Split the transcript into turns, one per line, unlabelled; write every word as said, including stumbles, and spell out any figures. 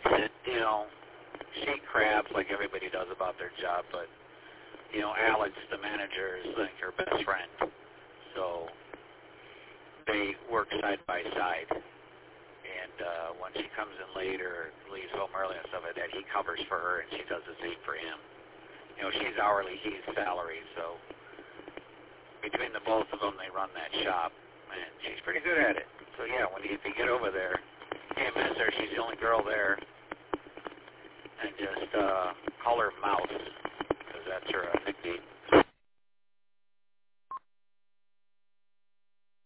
makes it, you know, she crabs like everybody does about their job, but, you know, Alex, the manager, is like her best friend. So they work side by side. And uh, when she comes in late or leaves home early and stuff like that, he covers for her and she does the same for him. You know, she's hourly, he's salary, so between the both of them, they run that shop, and she's pretty good at it. So yeah, when you, if you get over there, can't miss her. She's the only girl there, and just uh,